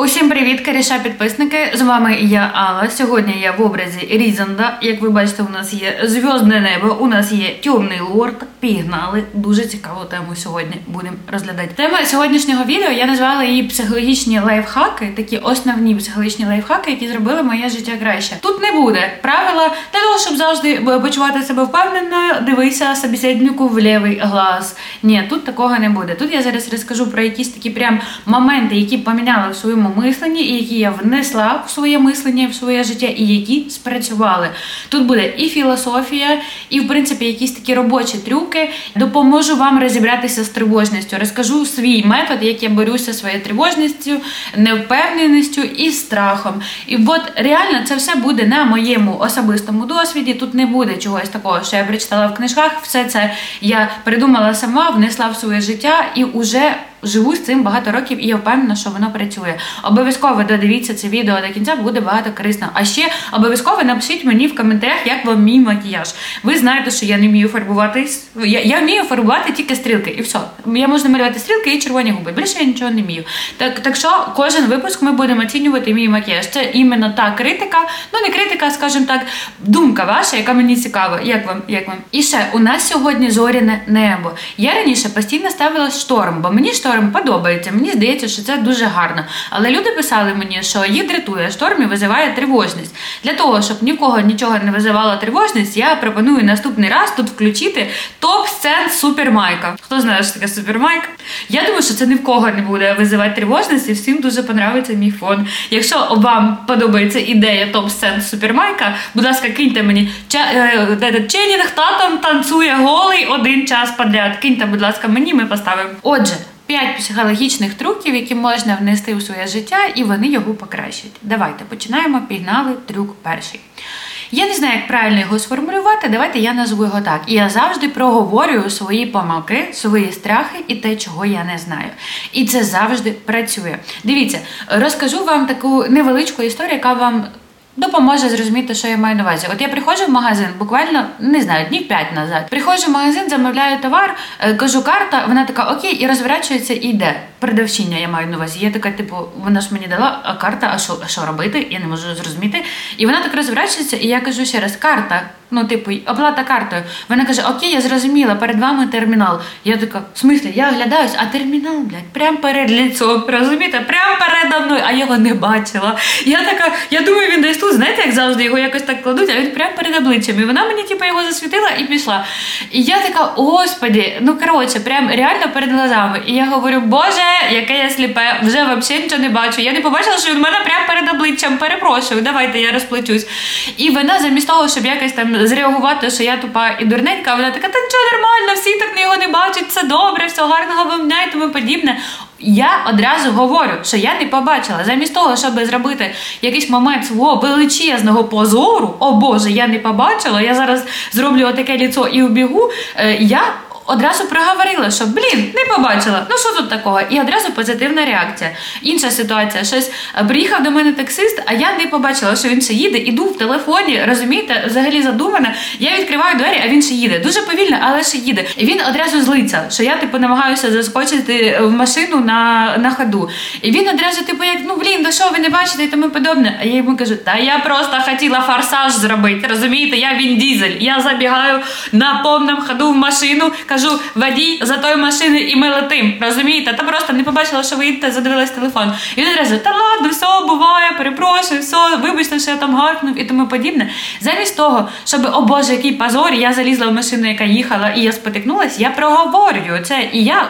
Усім привіт, коріша підписники, з вами я Алла. Сьогодні я в образі Різанда. Як ви бачите, у нас є зв'язне небо, у нас є темний лорд. Пігнали. Дуже цікаву тему сьогодні будемо розглядати. Тема сьогоднішнього відео, я назвала її психологічні лайфхаки, такі основні психологічні лайфхаки, які зробили моє життя краще. Тут не буде правила для того, щоб завжди почувати себе впевнено, дивися собеседнику в лівий глаз. Ні, тут такого не буде. Тут я зараз розкажу про якісь такі прям моменти, які поміняли в своєму мисленні, і які я внесла в своє мислення, в своє життя, і які спрацювали. Тут буде і філософія, і, в принципі, якісь такі робочі трюки. Допоможу вам розібратися з тривожністю. Розкажу свій метод, як я борюся зі своєю тривожністю, невпевненістю і страхом. І от реально це все буде на моєму особистому досвіді. Тут не буде чогось такого, що я прочитала в книжках. Все це я придумала сама, внесла в своє життя і вже живу з цим багато років, і я впевнена, що воно працює. Обов'язково додивіться це відео до кінця, буде багато корисно. А ще обов'язково напишіть мені в коментарях, як вам мій макіяж. Ви знаєте, що я не вмію фарбуватись. Я вмію фарбувати тільки стрілки, і все. Я можу малювати стрілки і червоні губи. Більше я нічого не вмію. Так що кожен випуск ми будемо оцінювати мій макіяж. Це іменно та критика, ну не критика, скажімо так, думка ваша, яка мені цікава. Як вам? І ще, у нас сьогодні зоряне небо. Я раніше постійно ставила шторм, бо мені шторм подобається. Мені здається, що це дуже гарно. Але люди писали мені, що їх дратує шторм і визиває тривожність. Для того, щоб ні в кого нічого не визивало тривожність, я пропоную наступний раз тут включити топ-сцен Супермайка. Хто знає, що таке Супермайк? Я думаю, що це ні в кого не буде визивати тривожність, і всім дуже подобається мій фон. Якщо вам подобається ідея топ-сцен Супермайка, будь ласка, киньте мені Ченнінг татом танцює голий 1 час підряд. Киньте, будь ласка, мені, ми поставимо. Отже, 5 психологічних трюків, які можна внести у своє життя, і вони його покращать. Давайте, починаємо. Пігнали. Трюк перший. Я не знаю, як правильно його сформулювати, давайте я назву його так. І я завжди проговорюю свої помилки, свої страхи і те, чого я не знаю. І це завжди працює. Дивіться, розкажу вам таку невеличку історію, яка вам допоможе зрозуміти, що я маю на увазі. От я приходжу в магазин, буквально, не знаю, днів 5 назад. Приходжу в магазин, замовляю товар, кажу карта, вона така окей, і розворачується і йде. Продавчиня я маю на увазі. Я така, типу, вона ж мені дала, а карта, а що робити? Я не можу зрозуміти. І вона так розворачується, і я кажу ще раз, карта, ну, типу, оплата картою. Вона каже, окей, я зрозуміла, перед вами термінал. Я така, в смислі, я оглядаюсь, а термінал, блядь, прямо перед лицом, розумієте, прямо передо мною, а я його не бачила. Я така, я думаю, він десь тут, знаєте, як завжди, його якось так кладуть, а він прямо перед обличчям. І вона мені, типу, його засвітила і пішла. І я така, господі, ну, коротше, прям реально перед глазами. І я говорю, боже, яке я сліпе, вже взагалі нічого не бачу. Я не побачила, що він в мене прямо перед обличчям, перепрошую, давайте я розплачусь. І вона замість того, щоб якось там зреагувати, що я тупа і дурненька, вона така, та нічого, нормально, всі так його не бачать, все добре, все гарного вам дня і тому подібне. Я одразу говорю, що я не побачила. Замість того, щоб зробити якийсь момент свого величезного позору, о боже, я не побачила, я зараз зроблю отаке ліцо і убігу, я одразу проговорила, що, не побачила, ну що тут такого? І одразу позитивна реакція. Інша ситуація, щось, приїхав до мене таксист, а я не побачила, що він ще їде, іду в телефоні, розумієте, взагалі задумана, я відкриваю двері, а він ще їде. Дуже повільно, але ще їде. І він одразу злиться, що я, типу, намагаюся заскочити в машину на ходу. І він одразу, типу, як, да що ви не бачите і тому подобне. А я йому кажу, та я просто хотіла форсаж зробити, розумієте, я Він Дізель, я забігаю на повному ходу в машину, кажу, водій за тою машиною і ми летим, розумієте? Та просто не побачила, що ви їдете, задивилась телефон. І він одразу, та ладно, все, буває, перепрошую, все, вибачте, що я там гаркнув і тому подібне. Замість того, щоб, о боже, який позор, я залізла в машину, яка їхала, і я спотикнулась, я проговорюю це, і я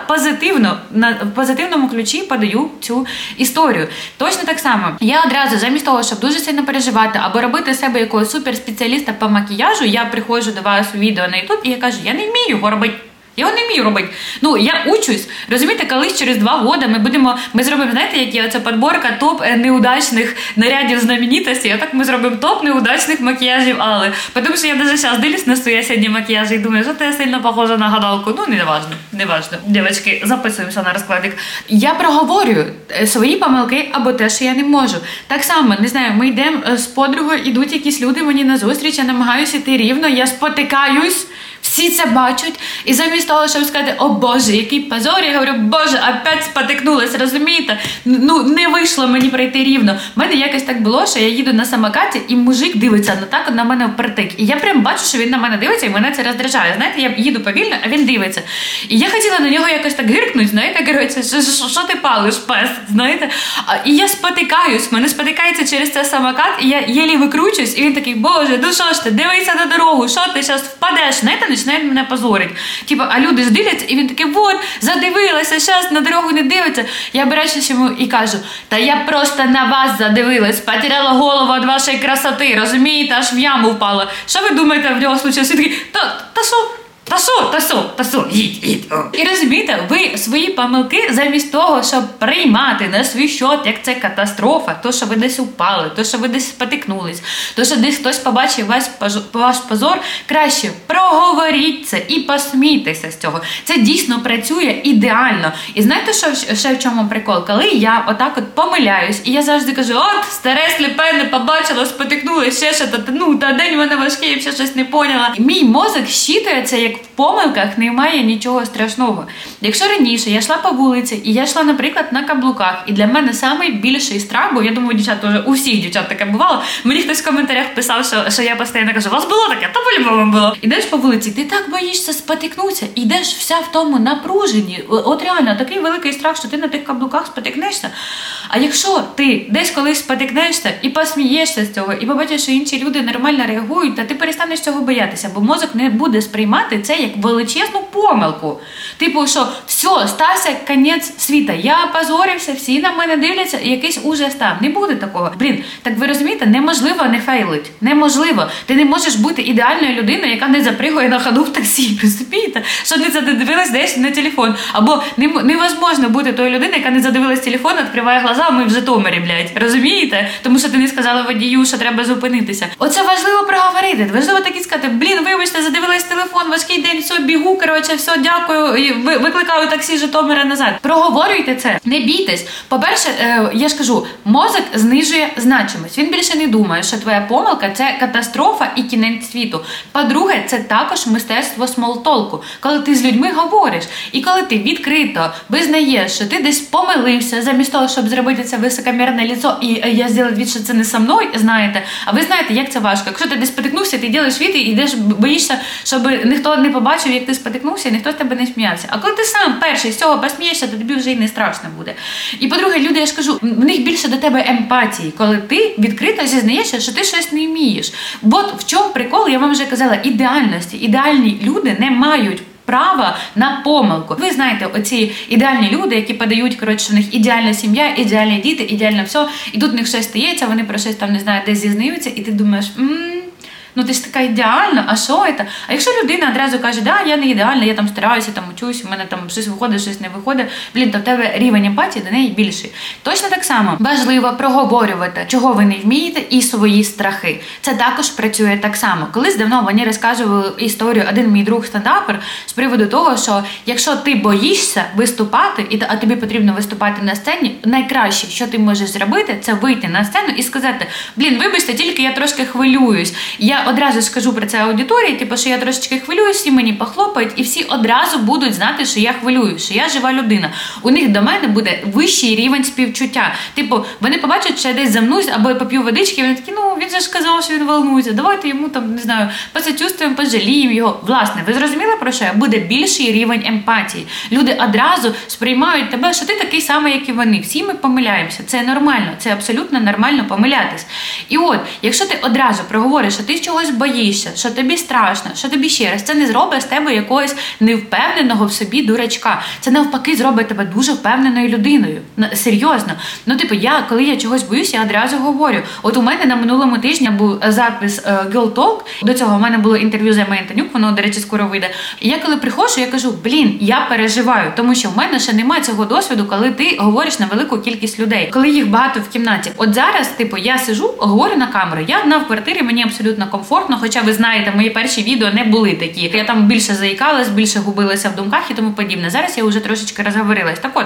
в позитивному ключі подаю цю історію. Точно так само. Я одразу, замість того, щоб дуже сильно переживати, або робити з себе якогось суперспеціаліста по макіяжу, я приходжу до вас у відео на YouTube, і я кажу, я не вмію його робити. Я його не вмію робити. Я учусь. Розумієте, колись через 2 роки ми зробимо, знаєте, які оця підборка топ неудачних нарядів знаменитостей, а так ми зробимо топ неудачних макіяжів Алли. Тому що я навіть зараз дивлюсь на свої осінні макіяжі і думаю, що це сильно похоже на гадалку. Не важно. Дівчатки, записуємося на розкладик. Я проговорюю свої помилки або те, що я не можу. Так само, не знаю, ми йдемо з подругою, ідуть якісь люди мені на зустріч, я намагаюся йти рівно, я спотикаюсь, Всі це бачать, і замість того, щоб сказати, о Боже, який позор, я говорю, Боже, опять спотикнулась, розумієте? Ну, не вийшло мені пройти рівно. У мене якось так було, що я їду на самокаті, і мужик дивиться так на мене впритик. І я прям бачу, що він на мене дивиться, і мене це роздражає. Знаєте, я їду повільно, а він дивиться. І я хотіла на нього якось так гиркнути, знаєте, коротше, що ти палиш, пес, знаєте? І я спотикаюсь, мене спотикається через це самокат, і я єлі викручуюсь, і він такий, Боже, ну що ж ти, дивися на дорогу, що ти зараз впадеш, знаєте, починає мене позорить. Типа, а люди ж дивляться, і він такий, вот, задивилася, зараз на дорогу не дивиться. Я обираюся йому і кажу, та я просто на вас задивилась, потеряла голову від вашої красоти, розумієте, аж в яму впала. Що ви думаєте в нього случилось? Він такий, та що, їдь. І розумієте, ви свої помилки замість того, щоб приймати на свій счет, як це катастрофа, то, що ви десь упали, то, що ви десь спотикнулись, то, що десь хтось побачив ваш позор, краще проговоріть це і посмійтеся з цього. Це дійсно працює ідеально. І знаєте, що ще в чому прикол? Коли я отак от помиляюсь, і я завжди кажу, от, старе сліпе, не побачила, спотикнулась, ще що-то, та день в мене важкий, я ще щось не поняла. Мій мозок щитує це як в помилках немає нічого страшного. Якщо раніше я йшла по вулиці, і я йшла, наприклад, на каблуках, і для мене найбільший страх, бо я думаю, дівчат теж, у всіх дівчат таке бувало, мені хтось в коментарях писав, що я постійно кажу, у вас було таке? Та по-любому було. Ідеш по вулиці, ти так боїшся спотикнутися, ідеш вся в тому напруженні. От реально, такий великий страх, що ти на тих каблуках спотикнешся. А якщо ти десь колись спотикнешся і посмієшся з цього, і побачиш, що інші люди нормально реагують, то ти перестанеш цього боятися, бо мозок не буде сприймати це як величезну помилку. Типу, що все, стався кінець світа, я опозорився, всі на мене дивляться, і якийсь ужас став. Не буде такого. Так ви розумієте, неможливо не фейлить. Неможливо. Ти не можеш бути ідеальною людиною, яка не запригує на ходу в таксі, розумієте? Що не задивилась десь на телефон. Або невозможно бути тою людиною, яка не задивилась телефон, відкриває глаза, а ми в Житомирі, блядь. Розумієте? Тому що ти не сказала водію, що треба зупинитися. Оце важливо проговорити. Важливо таки сказати, вибачте, задивилась телефон, важкий день, все, бігу, коротше, все, дякую, викликаю таксі Житомира назад. Проговорюйте це, не бійтесь. По-перше, я ж кажу, мозок знижує значимість. Він більше не думає, що твоя помилка – це катастрофа і кінець світу. По-друге, це також мистецтво смолтолку. Коли ти з людьми говориш, і коли ти відкрито визнаєш, що ти десь помилився, замість того, щоб зробити це високомірне ліцо, і я зроблю від, що це не со мною, знаєте, а ви знаєте, як це важко. Якщо ти десь спотикнувся, ти робиш від і йдеш, боїшся, щоб ніхто не побачив, як ти спотикнувся, і ніхто з тебе не сміявся. А коли ти сам перший з цього посмієшся, то тобі вже й не страшно буде. І по-друге, люди, я ж кажу, в них більше до тебе емпатії, коли ти відкрито зізнаєшся, що ти щось не вмієш. Бо в чому прикол, я вам вже казала, ідеальності. Ідеальні люди не мають права на помилку. Ви знаєте, оці ідеальні люди, які подають, коротше, що в них ідеальна сім'я, ідеальні діти, ідеально все, і тут в них щось стається, вони про щось там, не знаю, десь зізнаються, і ти думаєш, ну ти ж така ідеальна, а що це? А якщо людина одразу каже, да, я не ідеальна, я там стараюся, там учусь, у мене там щось виходить, щось не виходить, то в тебе рівень емпатії до неї більший. Точно так само важливо проговорювати, чого ви не вмієте, і свої страхи. Це також працює так само. Колись давно мені розказували історію один мій друг стендапер з приводу того, що якщо ти боїшся виступати, а тобі потрібно виступати на сцені, найкраще, що ти можеш зробити, це вийти на сцену і сказати, вибачте, тільки я трошки хвилююсь. Я одразу скажу про це аудиторії, що я трошечки хвилююсь, всі мені похлопають, і всі одразу будуть знати, що я хвилююсь, що я жива людина. У них до мене буде вищий рівень співчуття. Вони побачать, що я десь замнусь, або я поп'ю водички, і вони такі, він же ж сказав, що він волнується, давайте йому там, не знаю, посочувствуємо, пожаліємо його. Власне, ви зрозуміли про що? Буде більший рівень емпатії. Люди одразу сприймають тебе, що ти такий самий, як і вони. Всі ми помиляємося. Це нормально, це абсолютно нормально помилятись. І от, якщо ти одразу проговориш, що ти чогось боїшся, що тобі страшно, що тобі ще раз, це не зробить з тебе якогось невпевненого в собі дурачка. Це навпаки зробить тебе дуже впевненою людиною. Серйозно. Коли я чогось боюся, я одразу говорю. От у мене на минулому тижні був запис Girl Talk. До цього у мене було інтерв'ю з Еммою Антонюк, воно, до речі, скоро вийде. І я коли приходжу, я кажу, я переживаю, тому що в мене ще немає цього досвіду, коли ти говориш на велику кількість людей, коли їх багато в кімнаті. От зараз, я сижу, говорю на камеру, я одна в квартирі, мені абсолютно комфортно, хоча ви знаєте, мої перші відео не були такі. Я там більше заїкалась, більше губилася в думках і тому подібне. Зараз я вже трошечки розговорилась. Так от,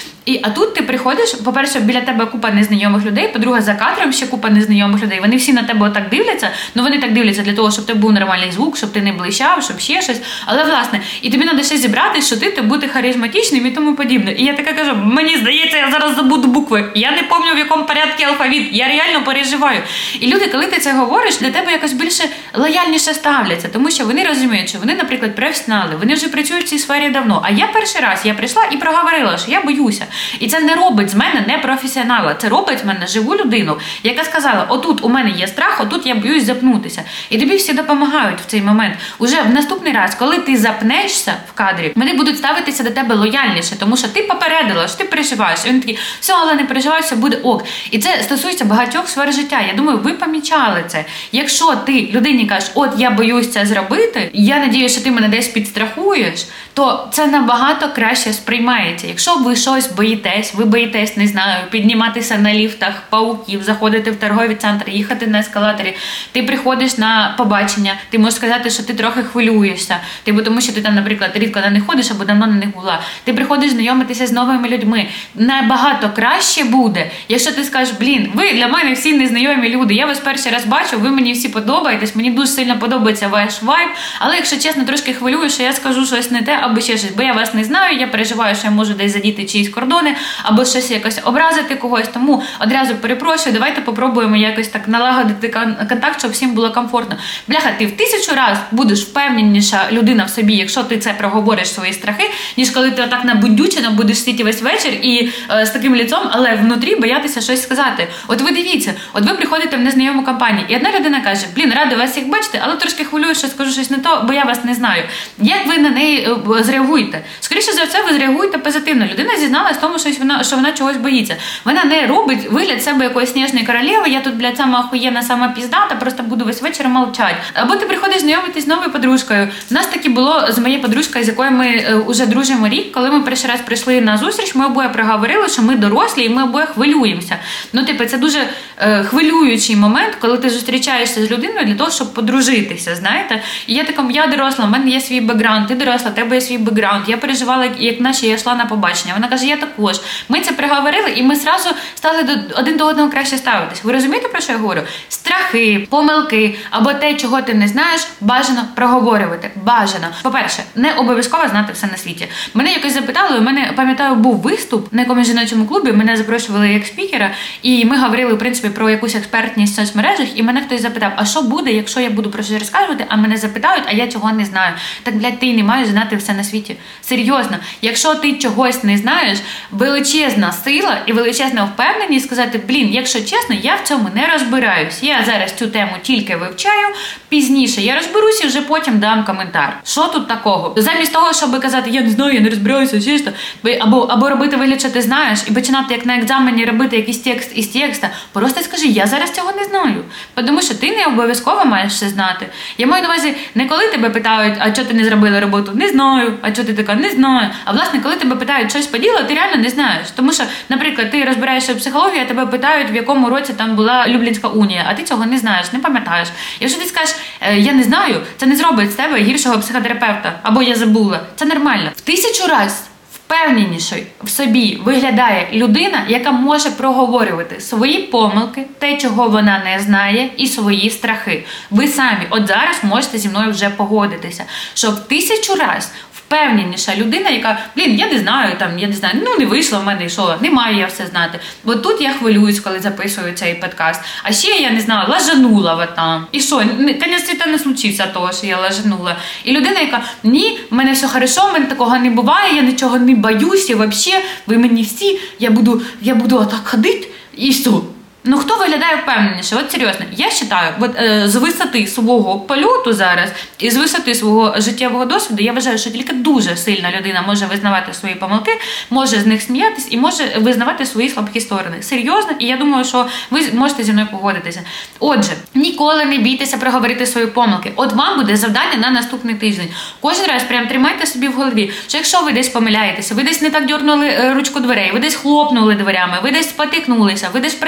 а тут ти приходиш, по-перше, біля тебе купа незнайомих людей, по-друге, за кадром ще купа незнайомих людей. Вони всі на тебе отак дивляться, вони так дивляться для того, щоб тебе був нормальний звук, щоб ти не блищав, щоб ще щось. Але, власне, і тобі треба ще зібрати, що ти бути харизматичним і тому подібне. І я така кажу, мені здається, я зараз забуду букви. Я не пам'ятаю, в якому порядку алфавіт. Я реально переживаю. І люди, коли ти це говориш, для тебе якось більше лояльніше ставляться, тому що вони розуміють, що вони, наприклад, професіонали, вони вже працюють в цій сфері давно. А я перший раз, я прийшла і проговорила, що я боюся. І це не робить з мене не професіонала, це робить з мене живу людину, яка сказала, отут у мене є страх, отут я боюсь запнутися. І тобі всі допомагають в цей момент. Уже в наступний раз, коли ти запнешся в кадрі, вони будуть ставитися до тебе лояльніше, тому що ти попередила, що ти переживаєш. І він такий, все, але не переживай, все буде ок. І це стосується багатьох сфер життя. Я думаю, ви помічали це. Якщо ти людині кажеш, от я боюсь це зробити, я надіюся, що ти мене десь підстрахуєш, то це набагато краще сприймається. Якщо ви щось боїтесь, ви боїтесь, не знаю, підніматися на ліфтах, пауків, заходити в торгові центри, їхати на ескалаторі, ти приходиш на побачення, ти можеш сказати, що ти трохи хвилюєшся, тому що ти там, наприклад, рідко на них ходиш або давно на них була. Ти приходиш знайомитися з новими людьми. Набагато краще буде, якщо ти скажеш, ви для мене всі незнайомі люди, я вас перший раз бачу, ви мені всі подобаєтесь, мені дуже сильно подобається ваш вайб, але якщо чесно, трошки хвилюю, що я скажу щось не те, або ще щось, бо я вас не знаю, я переживаю, що я можу десь задіти чиїсь кордони, або щось якось образити когось, тому одразу перепрошую, давайте попробуємо якось так налагодити контакт, щоб всім було комфортно. Бляха, ти в 1000 раз будеш впевненіша людина в собі, якщо ти це проговориш свої страхи, ніж коли ти отак набудючено будеш сидіти весь вечір і з таким лицом, але внутрі боятися щось сказати. От ви дивіться, от ви приходите в незнайому компанію, і одна людина каже, рада вас всіх бачити, але трошки хвилюю, що скажу щось не то, бо я вас не знаю. Як ви на неї зреагуєте? Скоріше за все, ви зреагуєте позитивно. Людина зізналась в тому, що вона чогось боїться. Вона не робить вигляд себе якоїсь сніжної королеви, я тут, сама охуєнна, сама піздата, просто буду весь вечір мовчати. Або ти приходиш знайомитись з новою подружкою. У нас таки було з моєю подружкою, з якою ми вже дружимо рік, коли ми перший раз прийшли на зустріч, ми обоє проговорили, що ми дорослі і ми обоє хвилюємося. Це дуже хвилюючий момент, коли ти зустрічаєшся з людиною для того, щоб подружитися, знаєте. І я така, я доросла, в мене є свій бекграунд, ти доросла, в тебе є свій бекграунд. Я переживала, як наче я йшла на побачення. Вона каже, я також. Ми це проговорили, і ми зразу стали один до одного краще ставитись. Ви розумієте, про що я говорю? Страхи, помилки або те, чого ти не знаєш, бажано проговорювати. Бажано. По-перше, не обов'язково знати все на світі. Мене якось запитали, у мене, пам'ятаю, був виступ на якомусь жіночому клубі, мене запрошували як спікера, і ми говорили, в принципі, про якусь експертність в соцмережах, і мене хтось запитав, а що буде, якщо я буду про щось розказувати, а мене запитають, а я цього не знаю. Так, ти не маєш знати все на світі. Серйозно. Якщо ти чогось не знаєш, величезна сила і величезна впевненість сказати, якщо чесно, я в цьому не розбираюсь. Я зараз цю тему тільки вивчаю, пізніше я розберуся і вже потім дам коментар. Що тут такого? Замість того, щоб казати, я не знаю, я не розбираюся, чисто, або робити вигляд, що ти знаєш, і починати, як на екзамені, робити якийсь текст із текста, просто скажи, я зараз цього не знаю. Тому що ти не обов'язково маєш все знати. Я маю на увазі, не коли тебе питають, а чого ти не зробила роботу? Не знаю. А чого ти така? Не знаю. А власне, коли тебе питають щось по ділу, ти реально не знаєш. Тому що, наприклад, ти розбираєшся в психології, а тебе питають, в якому році там була Люблінська унія, а ти цього не знаєш, не пам'ятаєш. Якщо ти скажеш, я не знаю, це не зробить з тебе гіршого психотерапевта. Або я забула. Це нормально. В 1000 разів впевненішою в собі виглядає людина, яка може проговорювати свої помилки, те, чого вона не знає, і свої страхи. Ви самі от зараз можете зі мною вже погодитися, що в 1000 разів впевненіша людина, яка, я не знаю, не вийшло в мене, і що, не маю я все знати. Бо тут я хвилююсь, коли записую цей подкаст. А ще, я не знаю, лажанула там. І що, кінець світа не случився того, що я лажанула. І людина, яка, ні, в мене все хорошо, в мене такого не буває, я нічого не боюся, взагалі, ви мені всі, я буду отак ходити, і все. Хто виглядає впевненіше? От серйозно, я вважаю, з висоти свого польоту зараз і з висоти свого життєвого досвіду, я вважаю, що тільки дуже сильна людина може визнавати свої помилки, може з них сміятись і може визнавати свої слабкі сторони. Серйозно, і я думаю, що ви можете зі мною погодитися. Отже, ніколи не бійтеся проговорити свої помилки. От вам буде завдання на наступний тиждень. Кожен раз прям тримайте собі в голові, що якщо ви десь помиляєтеся, ви десь не так дьорнули ручку дверей, ви десь хлопнули дверями, ви десь спотикнулися, ви десь принесли не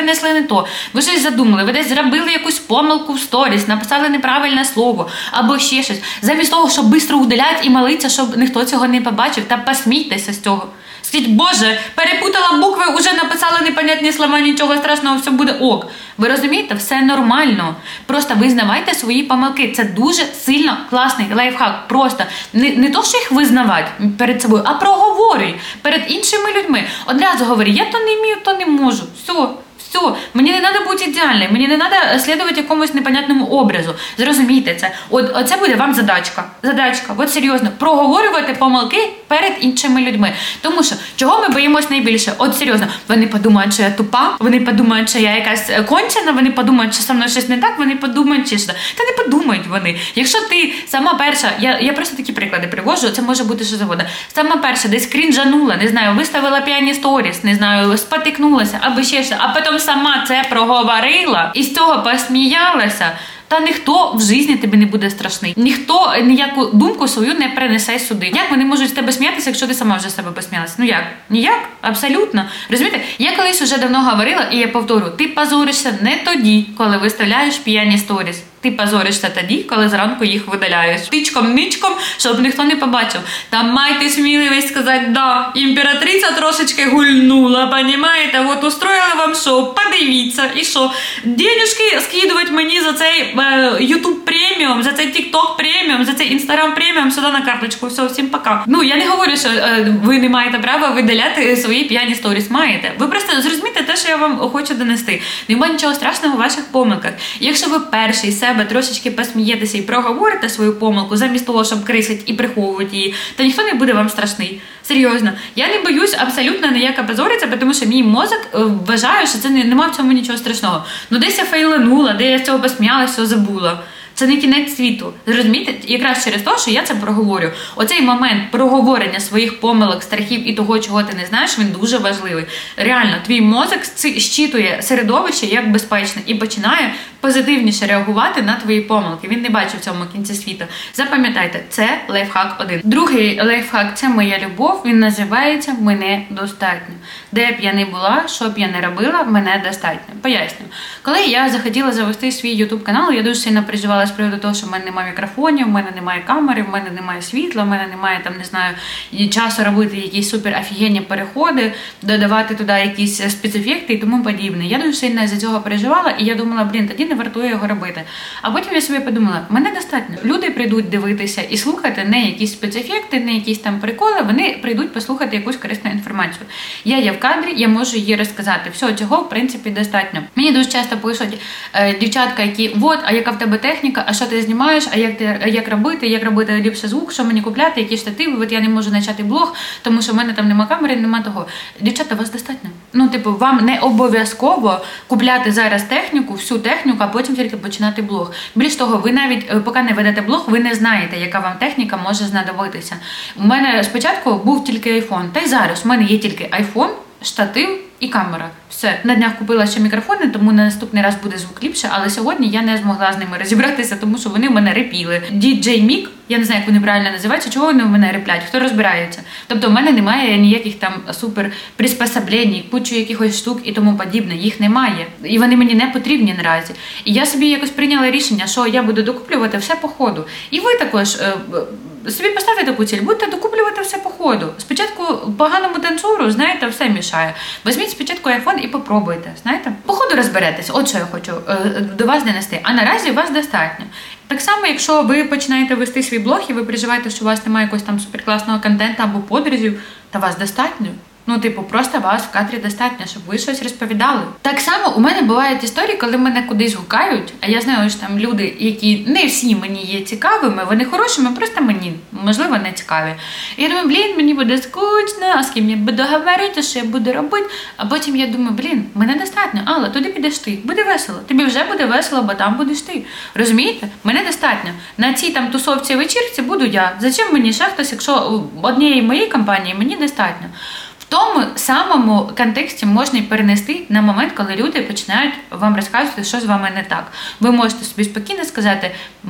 то, ви щось задумали, ви десь зробили якусь помилку в сторіс, написали неправильне слово, або ще щось. Замість того, щоб швидко удаляти і молитися, щоб ніхто цього не побачив, та посмійтеся з цього. Скажіть, Боже, перепутала букви, уже написала непонятні слова, нічого страшного, все буде ок. Ви розумієте, все нормально. Просто визнавайте свої помилки. Це дуже сильно класний лайфхак. Просто не то, що їх визнавати перед собою, а проговорюй перед іншими людьми. Одразу говори, я то не вмію, то не можу. Все, мені не треба бути ідеальною, мені не треба слідувати якомусь непонятному образу. Зрозумійте це. Оце буде вам задачка. От серйозно, проговорювати помилки перед іншими людьми. Тому що, чого ми боїмось найбільше? От серйозно, вони подумають, що я тупа, вони подумають, що я якась кончена, вони подумають, що со мною щось не так, вони подумають, чи що. Та не подумають вони. Якщо ти сама перша, я просто такі приклади привожу, це може бути що завгодно. Сама перша десь крінжанула, не знаю, виставила п'яні сторіс, не знаю, спотикнулася, або ще щось, а потім сама це проговорила і з цього посміялася, та ніхто в житті тобі не буде страшний. Ніхто ніяку думку свою не принесе сюди. Як вони можуть з тебе сміятися, якщо ти сама вже з себе посміялася? Ну як? Ніяк? Абсолютно. Розумієте? Я колись уже давно говорила, і я повторю, ти позоришся не тоді, коли виставляєш п'яні сторіс. Ти позоришся тоді, коли зранку їх видаляєш. Тичком-ничком, щоб ніхто не побачив. Там майте сміливість сказати, да, імператриця трошечки гульнула, понімаєте? От устроїла вам шоу, подивіться, і що? Денежки скидувати мені за цей YouTube преміум, за цей TikTok преміум, за цей Instagram преміум сюди на карточку. Все, всім пока. Ну, я не говорю, що ви не маєте права видаляти свої п'яні сторіс. Маєте. Ви просто зрозумієте те, що я вам хочу донести. Немає нічого страшного у ваших помилках. Якщо ви перший себе трошечки посмієтеся і проговорите свою помилку, замість того, щоб крисити і приховувати її, то ніхто не буде вам страшний. Серйозно. Я не боюсь абсолютно ніяк позоритися, тому що мій мозок вважає, що це немає в цьому нічого страшного. Ну десь я фейланула, де я з цього посміялася, все забула. Це не кінець світу. Зрозумієте? Якраз через те, що я це проговорю. Оцей момент проговорення своїх помилок, страхів і того, чого ти не знаєш, він дуже важливий. Реально, твій мозок щитує середовище як безпечне і починає позитивніше реагувати на твої помилки. Він не бачить в цьому кінці світу. Запам'ятайте, це лайфхак 1. Другий лайфхак – це моя любов. Він називається «Мене достатньо». Де б я не була, що б я не робила, мене достатньо. Поясню. Коли я захотіла завести свій YouTube канал, я дуже сильно переживала з приводу того, що в мене немає мікрофонів, в мене немає камери, в мене немає світла, в мене немає, там, не знаю, часу робити якісь супер офігенні переходи, додавати туди якісь спецефекти і тому подібне. Я дуже сильно за цього переживала, і я думала, тоді не вартує його робити. А потім я собі подумала, мене достатньо. Люди прийдуть дивитися і слухати не якісь спецефекти, не якісь там приколи, вони прийдуть послухати якусь корисну інформацію. Я є в кадрі, я можу її розказати. Все, цього, в принципі, достатньо. Мені дуже часто пишуть дівчатка, які, а яка в тебе техніка, а що ти знімаєш, а як робити ліпше звук, що мені купляти, які штативи, я не можу почати блог, тому що в мене там нема камери, нема того. Дівчата, вас достатньо. Вам не обов'язково купляти зараз техніку, всю техніку, а потім тільки починати блог. Більш того, ви навіть, поки не ведете блог, ви не знаєте, яка вам техніка може знадобитися. У мене спочатку був тільки iPhone, та й зараз у мене є тільки iPhone, штатив і камера. Все. На днях купила ще мікрофони, тому на наступний раз буде звук ліпше, але сьогодні я не змогла з ними розібратися, тому що вони в мене репіли. DJ Mic, я не знаю, як вони правильно називаються, чого вони в мене реплять, хто розбирається. Тобто в мене немає ніяких там супер приспособлень, кучу якихось штук і тому подібне, їх немає. І вони мені не потрібні наразі. І я собі якось прийняла рішення, що я буду докуплювати все по ходу. І ви також собі поставте таку ціль, будете докуплювати все по ходу. Спочатку поганому танцору, знаєте, все мішає. Візьміть спочатку iPhone і попробуйте, знаєте. По ходу розберетесь, от що я хочу до вас донести. А наразі вас достатньо. Так само, якщо ви починаєте вести свій блог і ви переживаєте, що у вас немає якогось там суперкласного контенту або подорожів, та вас достатньо. Просто вас в кадрі достатньо, щоб ви щось розповідали. Так само у мене бувають історії, коли мене кудись гукають, а я знаю, що там люди, які не всі мені є цікавими, вони хорошими, просто мені, можливо, не цікаві. І я думаю, мені буде скучно, а з ким я буду говорити, що я буду робити. А потім я думаю, мене достатньо, Алла, туди підеш ти, буде весело. Тобі вже буде весело, бо там будеш ти. Розумієте? Мене достатньо. На цій там тусовці вечірці буду я. Зачем мені ще хтось, якщо однієї моєї компанії мені достатньо? В тому самому контексті можна і перенести на момент, коли люди починають вам розказувати, що з вами не так. Ви можете собі спокійно сказати,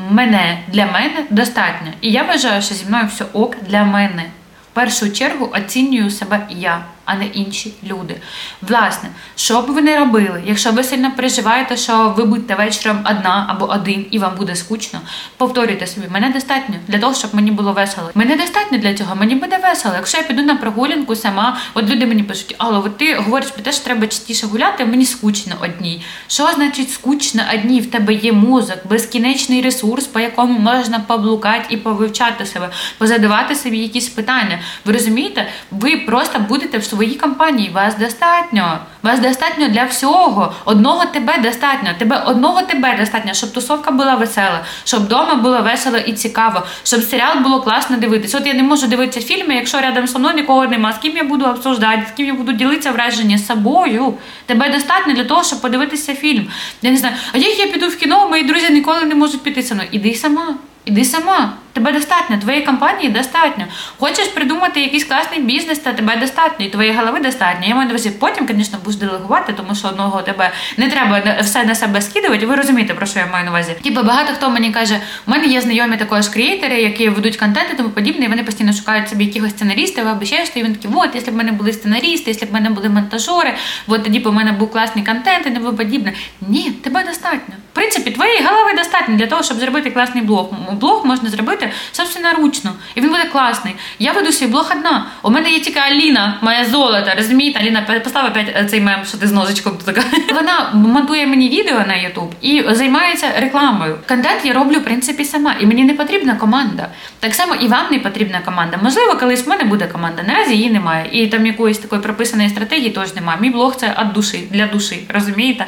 для мене достатньо. І я вважаю, що зі мною все ок для мене. В першу чергу оцінюю себе я. а не інші люди. Власне, що б ви не робили, якщо ви сильно переживаєте, що ви будете вечором одна або один і вам буде скучно, повторюйте собі, мене достатньо для того, щоб мені було весело. Мене достатньо для цього, мені буде весело. Якщо я піду на прогулянку сама, от люди мені пишуть, Алло, от ти говориш про те, що треба частіше гуляти, а мені скучно одній. Що значить скучно одній? В тебе є мозок, безкінечний ресурс, по якому можна поблукати і повивчати себе, позадавати собі якісь питання. Ви розумієте? Ви просто будете в своїй компанії, вас достатньо. Вас достатньо для всього. Одного тебе достатньо. Одного тебе достатньо, щоб тусовка була весела, щоб вдома було весело і цікаво, щоб серіал було класно дивитися. От я не можу дивитися фільми, якщо рядом со мною нікого нема, з ким я буду обсуждати, з ким я буду ділитися враження з собою. Тебе достатньо для того, щоб подивитися фільм. Я не знаю, а як я піду в кіно, мої друзі ніколи не можуть піти зі мною. Іди сама. Іди сама. Тебе достатньо, твоєї компанії достатньо. Хочеш придумати якийсь класний бізнес, та тебе достатньо, і твоєї голови достатньо. Я маю на увазі, потім, звісно, будеш делегувати, тому що одного тебе не треба все на себе скидувати. Ви розумієте, про що я маю на увазі. Багато хто мені каже, у мене є знайомі також креатори, які ведуть контент і тому подібне, і вони постійно шукають собі якихось сценаристів або ще щось, і він такий, от, якщо б в мене були сценаристи, якщо б в мене були монтажери, от тоді б у мене був класний контент і тому подібне. Ні, тебе достатньо. В принципі, твоєї голови достатньо для того, щоб зробити класний блог. Блог можна зробити собственноручно, і він буде класний. Я веду свій блог одна. У мене є тільки Аліна, моя золото, розумієте? Аліна, постав опять цей мем, що ти з ножичком така. Вона монтує мені відео на YouTube і займається рекламою. Контент я роблю, в принципі, сама, і мені не потрібна команда. Так само і вам не потрібна команда. Можливо, колись в мене буде команда, наразі її немає. І там якоїсь такої прописаної стратегії теж немає. Мій блог це від душі, для душі, розумієте?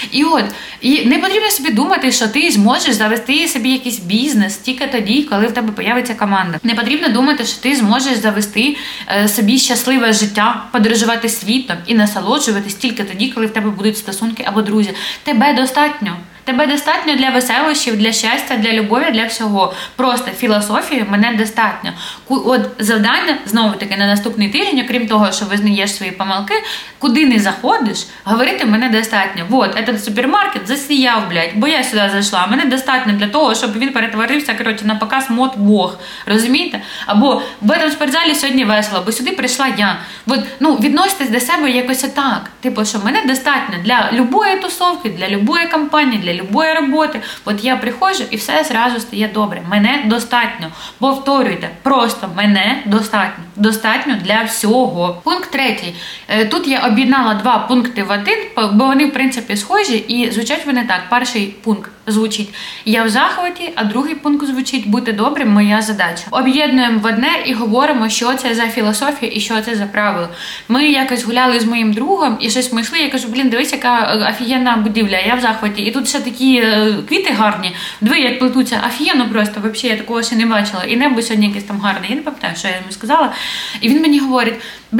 І не потрібно собі думати, що ти зможеш завести собі якийсь бізнес тільки тоді, коли в тебе появиться команда. Не потрібно думати, що ти зможеш завести собі щасливе життя, подорожувати світом і насолоджуватись тільки тоді, коли в тебе будуть стосунки або друзі. Тебе достатньо. Тебе достатньо для веселощів, для щастя, для любові, для всього. Просто філософії мене достатньо. От завдання, знову-таки, на наступний тиждень, окрім того, що визнаєш свої помилки, куди не заходиш, говорити мене достатньо. Вот, этот супермаркет засіяв, блядь, бо я сюди зайшла. Мене достатньо для того, щоб він перетворився, на показ мод Бог. Розумієте? Або в этом спортзалі сьогодні весело, бо сюди прийшла я. От, відноситесь до себе якось отак. Типу, що мене достатньо для любої тусовки, для любої компанії, для любої роботи. От я приходжу і все зразу стає добре. Мене достатньо. Повторюйте, просто мене достатньо. Достатньо для всього. Пункт 3. Тут я об'єднала 2 пункти в один, бо вони, в принципі, схожі і звучать вони так. Перший пункт звучить «Я в захваті», а другий пункт звучить «Бути добрим – моя задача». Об'єднуємо в одне і говоримо, що це за філософія і що це за правило. Ми якось гуляли з моїм другом і щось ми йшли, я кажу, дивись, яка офігенна будівля, я в захваті. І тут ще такі квіти гарні, диви, як плетуться, офігенно просто, взагалі, я такого ще не бачила. І небо сьогодні якесь там гарне, я не пам'ятаю, що я йому сказала. І він мені говорить,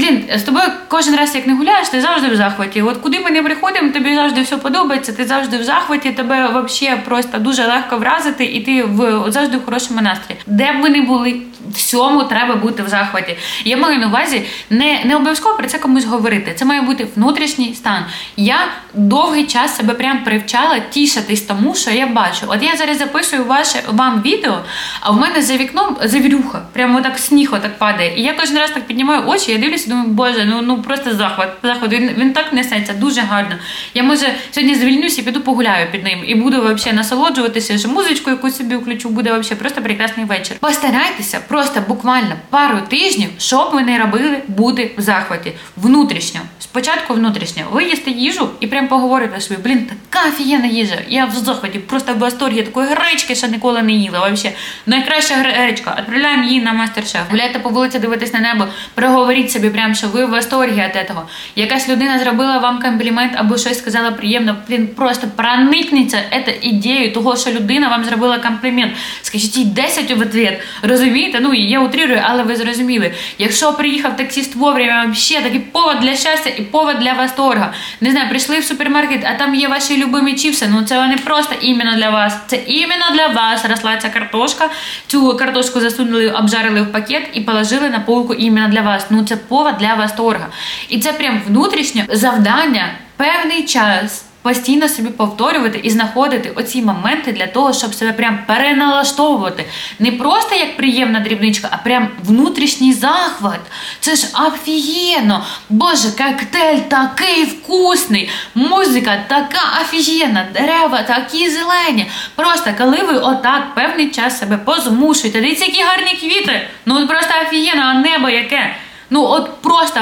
з тобою кожен раз, як не гуляєш, ти завжди в захваті. От куди ми не приходимо, тобі завжди все подобається, ти завжди в захваті, тебе взагалі просто дуже легко вразити, і ти завжди в хорошому настрої. Де б ви не були, всьому треба бути в захваті. Я маю на увазі, не обов'язково про це комусь говорити. Це має бути внутрішній стан. Я довгий час себе прям привчала тішитись тому, що я бачу. От я зараз записую вам відео, а в мене за вікном завірюха. Прямо отак сніг отак падає. І я кожен раз так піднімаю очі, я дивлюся і думаю, боже, просто захват. Він так несеться, дуже гарно. Я, може, сьогодні звільнюся і піду погуляю під ним. І буду взагалі насолоджуватися, що музичку якусь собі включу, буде взагалі просто прекрасний вечір. Постарайтеся просто буквально пару тижнів, щоб ви не робили, бути в захваті. Внутрішньо. Спочатку внутрішньо. Ви їсте їжу і прям поговорите собі, така офігенна їжа. Я в захваті, просто в восторгі, такої гречки ще ніколи не їла. Взагалі. Найкраща гречка. Відправляємо її на мастер-шеф. Гуляйте по вулиці, дивитесь на небо, проговоріть собі прям, що ви в восторгі від цього. Якась людина зробила вам комплімент або щось сказала приємно, просто проникніться ідеєю того, що людина вам зробила комплімент. Скажіть їй 10 в відповідь. Розумієте? Я утрирую, але ви зрозуміли. Якщо приїхав таксист вовремя, взагалі такий повод для щастя і повод для восторга. Не знаю, прийшли в супермаркет, а там є ваші любимі чіпси. Це вони просто іменно для вас. Це іменно для вас росла ця картошка. Цю картошку засунули, обжарили в пакет і положили на полку іменно для вас. Це повод для восторга. І це прям внутрішнє завдання певний час постійно собі повторювати і знаходити оці моменти для того, щоб себе прям переналаштовувати. Не просто як приємна дрібничка, а прям внутрішній захват. Це ж офігенно! Боже, коктейль такий вкусний! Музика така офігенна! Дерева такі зелені! Просто коли ви отак певний час себе позмушуєте, дивіться, які гарні квіти! Ну просто офігенно, а небо яке! Ну от просто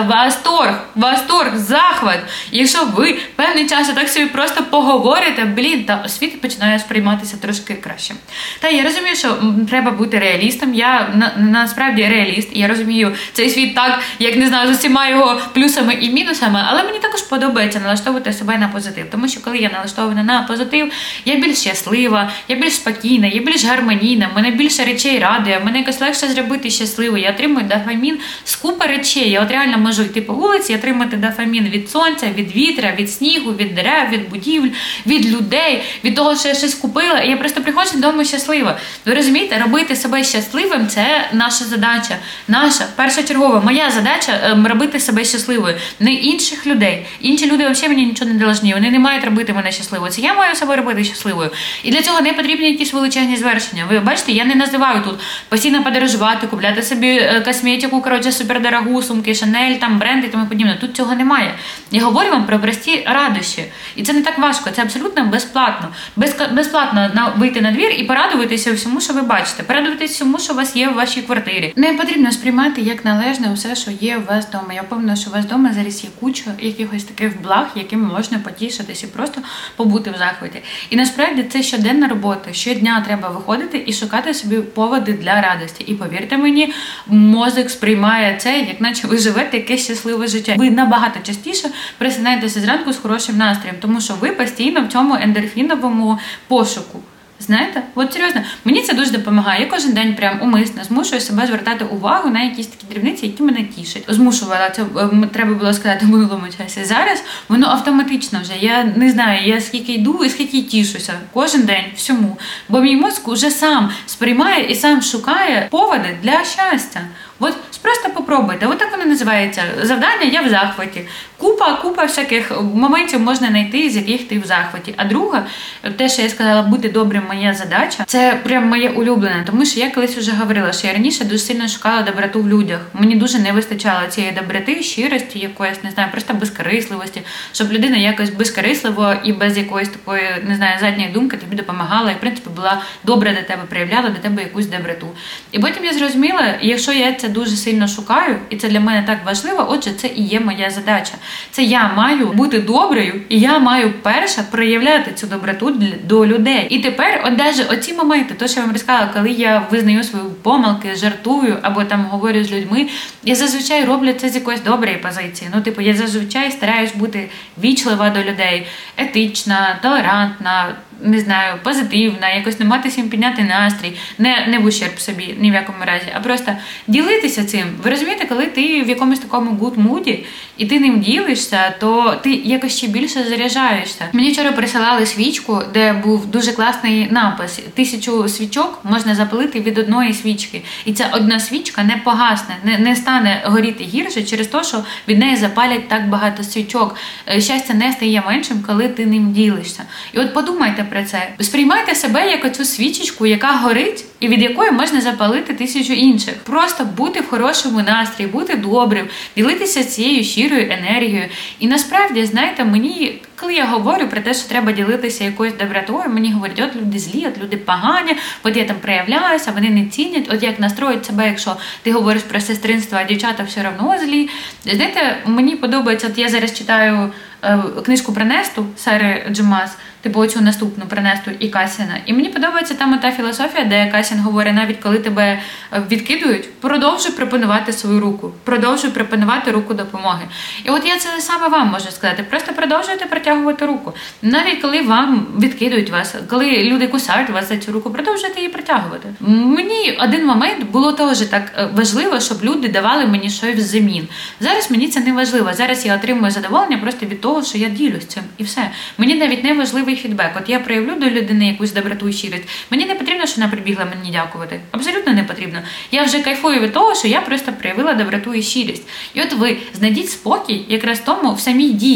восторг, захват. Якщо ви певний час так собі просто поговорите, та світ починає сприйматися трошки краще. Та я розумію, що треба бути реалістом. Я насправді реаліст. Я розумію цей світ так, як не знаю, з усіма його плюсами і мінусами, але мені також подобається налаштовувати себе на позитив. Тому що коли я налаштована на позитив, я більш щаслива, я більш спокійна, я більш гармонійна, мене більше речей радує, мене якось легше зробити щасливою. Я отримую дофамін з купи речей. Я от реально можу йти по вулиці і отримати дофамін від сонця, від вітря, від снігу, від дерев, від будівель, від людей, від того, що я щось купила. І я просто приходжу додому щаслива. Ви розумієте, робити себе щасливим – це наша задача. Наша, першочергова, моя задача – робити себе щасливою. Не інших людей. Інші люди взагалі мені нічого не должні. Вони не мають робити мене щасливою. Це я маю себе робити щасливою. І для цього не потрібні якісь величезні звершення. Ви бачите, я не називаю тут постійно подорожувати, купляти собі косметику, супердорогу, сумки, Шанель, там бренди і тому подібне. Тут цього немає. Я говорю вам про прості радощі. І це не так важко, це абсолютно безплатно. Безплатно вийти на двір і порадуватися всьому, що ви бачите. Порадуватися всьому, що у вас є в вашій квартирі. Не потрібно сприймати як належне усе, що є у вас вдома. Я впевнена, що у вас вдома зараз є куча якихось таких благ, якими можна потішитися і просто побути в захваті. І насправді це щоденна робота. Щодня треба виходити і шукати собі поводи для радості. І повірте мені, мозок сприймає це, як наче ви живете якесь щасливе життя. Ви набагато частіше просинаєтеся зранку з хорошим настроєм, тому що ви постійно в цьому ендорфіновому пошуку. Знаєте? От серйозно, мені це дуже допомагає. Я кожен день прям умисно змушую себе звертати увагу на якісь такі дрібниці, які мене тішать. Змушувала, це треба було сказати в минулому часі. Зараз воно автоматично вже. Я не знаю, я скільки йду і скільки тішуся. Кожен день, всьому. Бо мій мозк уже сам сприймає і сам шукає поводи для щастя. От просто попробуйте. От так воно називається. Завдання «Я в захваті». Купа всяких моментів можна знайти, з яких ти в захваті. А друга, те, що я сказала, бути добрим, моя задача, це прям моє улюблене. Тому що я колись вже говорила, що я раніше дуже сильно шукала доброту в людях. Мені дуже не вистачало цієї доброти, щирості якоїсь, не знаю, просто безкорисливості. Щоб людина якось безкорисливо і без якоїсь такої, не знаю, задньої думки тобі допомагала і, в принципі, була добра до тебе, проявляла до тебе якусь доброту. І потім я зрозуміла, якщо я це дуже сильно шукаю, і це для мене так важливо, отже, це і є моя задача. Це я маю бути доброю, і я маю перша проявляти цю доброту до людей. І тепер, от даже оці моменти, то, що я вам розказала, коли я визнаю свої помилки, жартую, або там говорю з людьми, я зазвичай роблю це з якоїсь доброї позиції. Ну, типу, я зазвичай стараюсь бути вічлива до людей, етична, толерантна, не знаю, позитивна, якось не мати всім підняти настрій, не в ущерб собі, ні в якому разі, а просто ділитися цим. Ви розумієте, коли ти в якомусь такому good-mood, і ти ним ділишся, то ти якось ще більше заряджаєшся. Мені вчора присилали свічку, де був дуже класний напис. 1000 свічок можна запалити від одної свічки. І ця одна свічка не погасне, не стане горіти гірше через те, що від неї запалять так багато свічок. Щастя не стає меншим, коли ти ним ділишся. І от подумайте про це. Сприймайте себе як оцю свічечку, яка горить, і від якої можна запалити 1000 інших. Просто бути в хорошому настрої, бути добрим, ділитися цією щирою енергією. І насправді, знаєте, мені, коли я говорю про те, що треба ділитися якоюсь добротою, мені говорять, от люди злі, от люди погані, от я там проявляюся, вони не цінять, от як настроїть себе, якщо ти говориш про сестринство, а дівчата все одно злі. Знаєте, мені подобається, от я зараз читаю книжку про Несту Сари Джемас, типу оцю наступну про Несту і Касіна. І мені подобається там та філософія, де Касін говорить, навіть коли тебе відкидують, продовжуй пропонувати свою руку, продовжуй пропонувати руку допомоги. І от я це саме вам можу сказати, просто продовжуйте протягувати руку. Навіть коли вам відкидують вас, коли люди кусають вас за цю руку, продовжуйте її протягувати. Мені один момент було теж так важливо, щоб люди давали мені щось взамін. Зараз мені це не важливо. Зараз я отримую задоволення просто від того, що я ділюсь цим. І все. Мені навіть не важливий фідбек. От я проявлю до людини якусь доброту і щирість. Мені не потрібно, що вона прибігла мені дякувати. Абсолютно не потрібно. Я вже кайфую від того, що я просто проявила доброту і щирість. І от ви знайдіть спокій якраз в самій дії. В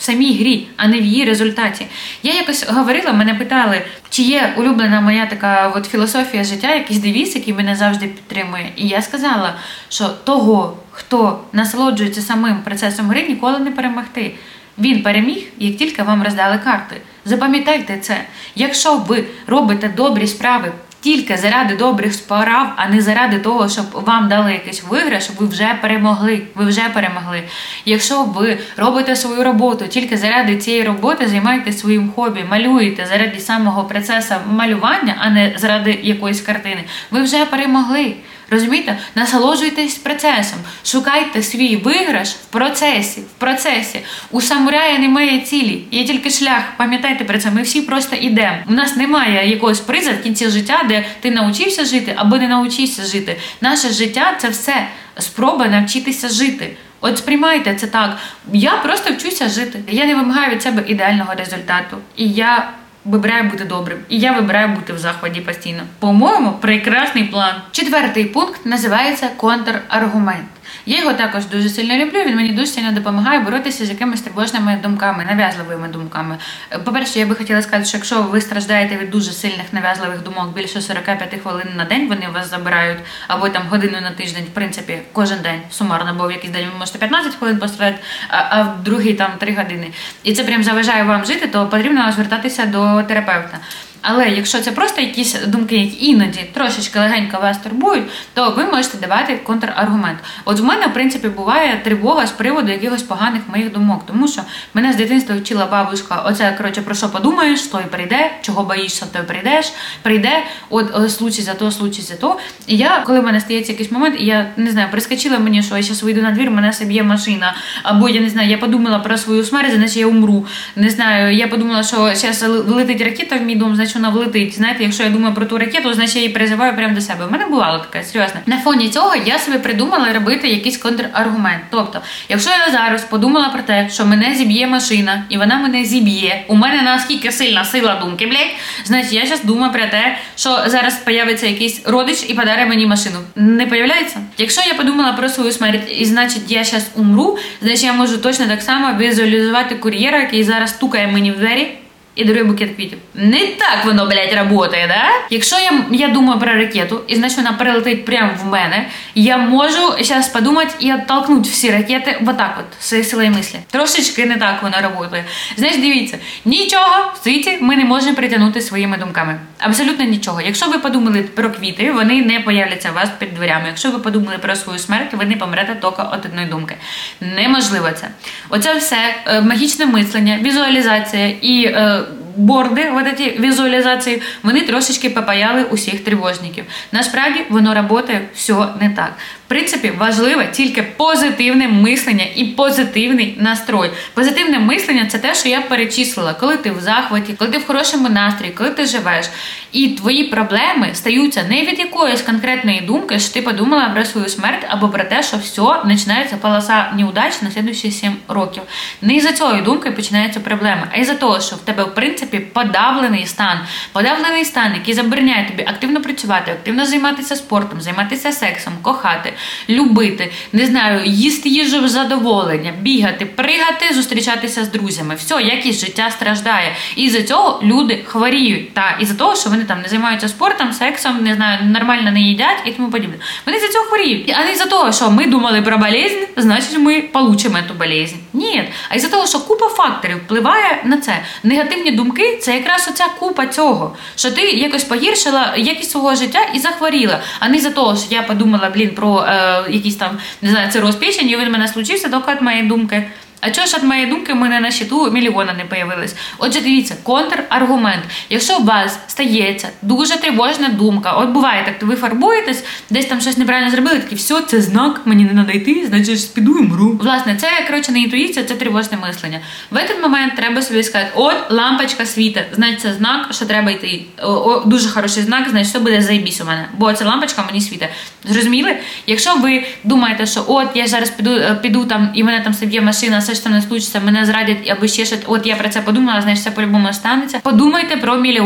в самій грі, а не в її результаті. Я якось говорила, мене питали, чи є улюблена моя така от філософія життя, якийсь девіз, який мене завжди підтримує. І я сказала, що того, хто насолоджується самим процесом гри, ніколи не перемогти. Він переміг, як тільки вам роздали карти. Запам'ятайте це. Якщо ви робите добрі справи тільки заради добрих справ, а не заради того, щоб вам дали якийсь виграш, ви вже перемогли. Ви вже перемогли. Якщо ви робите свою роботу тільки заради цієї роботи, займаєтесь своїм хобі, малюєте заради самого процесу малювання, а не заради якоїсь картини, ви вже перемогли. Розумієте? Насолоджуйтесь процесом. Шукайте свій виграш в процесі. У самурая немає цілі. Є тільки шлях. Пам'ятайте про це. Ми всі просто йдемо. У нас немає якогось приза в кінці життя, де ти навчився жити або не навчився жити. Наше життя – це все спроба навчитися жити. От сприймайте це так. Я просто вчуся жити. Я не вимагаю від себе ідеального результату. І я вибираю бути добрим. І я вибираю бути в захваті постійно. По-моєму, прекрасний план. 4-й пункт називається контраргумент. Я його також дуже сильно люблю, він мені дуже сильно допомагає боротися з якимись тривожними думками, нав'язливими думками. По-перше, я би хотіла сказати, що якщо ви страждаєте від дуже сильних нав'язливих думок більше 45 хвилин на день, вони вас забирають, або там годину на тиждень, в принципі, кожен день сумарно, бо в якийсь день ви можете 15 хвилин пострадати, а в другий там 3 години. І це прям заважає вам жити, то потрібно звертатися до терапевта. Але якщо це просто якісь думки, які іноді трошечки легенько вас турбують, то ви можете давати контраргумент. От в мене, в принципі, буває тривога з приводу якихось поганих моїх думок, тому що мене з дитинства вчила бабушка, оце, коротше, про що подумаєш, то й прийде, чого боїшся, то й прийде, от случай за то. І я, коли в мене стається якийсь момент, і я, не знаю, прискочила мені, що я зараз вийду на двір, мене соб'є машина, або, я не знаю, я подумала про свою смерть, значить я умру. Не знаю, я подумала, що зараз летить ракета в мій дом, значить вона влетить. Знаєте, якщо я думаю про ту ракету, значить я її призиваю прямо до себе. У мене бувало таке, серйозно. На фоні цього я собі придумала робити якийсь контраргумент. Тобто, якщо я зараз подумала про те, що мене зіб'є машина, і вона мене зіб'є, у мене наскільки сильна сила думки, значить я зараз думаю про те, що зараз появиться якийсь родич і подарує мені машину. Не появляється? Якщо я подумала про свою смерть, і значить я зараз умру, значить я можу точно так само візуалізувати кур'єра, який зараз стукає мені в двері і дарує букет квітів. Не так воно, працює, да? Якщо я думаю про ракету, і значить вона прилетить прямо в мене, я можу зараз подумати і оттолкнути всі ракети вот так от, з силою мислі. Трошечки не так воно працює. Значить, дивіться, нічого в світі ми не можемо притягнути своїми думками. Абсолютно нічого. Якщо ви подумали про квіти, вони не появляться у вас під дверями. Якщо ви подумали про свою смерть, ви не помрете тільки від одної думки. Неможливо це. Оце все магічне мислення, візуалізація і борди, вот ці візуалізації, вони трошечки попаяли усіх тривожників. Насправді, воно працює все не так. В принципі, важливе тільки позитивне мислення і позитивний настрой. Позитивне мислення – це те, що я перечислила. Коли ти в захваті, коли ти в хорошому настрої, коли ти живеш. І твої проблеми стаються не від якоїсь конкретної думки, що ти подумала про свою смерть, або про те, що все, починається полоса неудач на слідуючі 7 років. Не із-за цієї думки починається проблема, а із-за того, що в тебе, в принципі, подавлений стан, який забороняє тобі активно працювати, активно займатися спортом, займатися сексом, кохати, любити, не знаю, їсти їжу в задоволення, бігати, пригати, зустрічатися з друзями. Все, якість життя страждає. І із-за цього люди хворіють. Та із-за того, що вони там не займаються спортом, сексом, не знаю, нормально не їдять і тому подібне. Вони з-за цього хворіють. А не із-за того, що ми думали про болезнь, значить ми получимо цю болезнь. Ні. А із-за того, що купа факторів впливає на це. Негативні думки – це якраз оця купа цього, що ти якось погіршила якість свого життя і захворіла. А не із-за того, що я подумала, про якісь там, не знаю, цироз печені, і він в мене случився тільки від моєї думки. А чого ж від моєї думки в мене на щиту мільйона не появилось? Отже, дивіться, контраргумент. Якщо у вас стається дуже тривожна думка, от буває так, то ви фарбуєтесь, десь там щось неправильно зробили, такі, все, це знак, мені не треба йти, значить піду і мру. Власне, це, коротше, не інтуїція, це тривожне мислення. В цей момент треба собі сказати, от, лампочка світить, значить це знак, що треба йти. Дуже хороший знак, значить, що буде заєбісь у мене, бо ця лампочка мені світить. Зрозуміли? Якщо ви думаєте, що от, я зараз піду там, і мене там соб'є машина, все ж там не случиться, мене зрадять, або ще щось, от я про це подумала, значить це по-любому станеться. Подумайте про мільйон.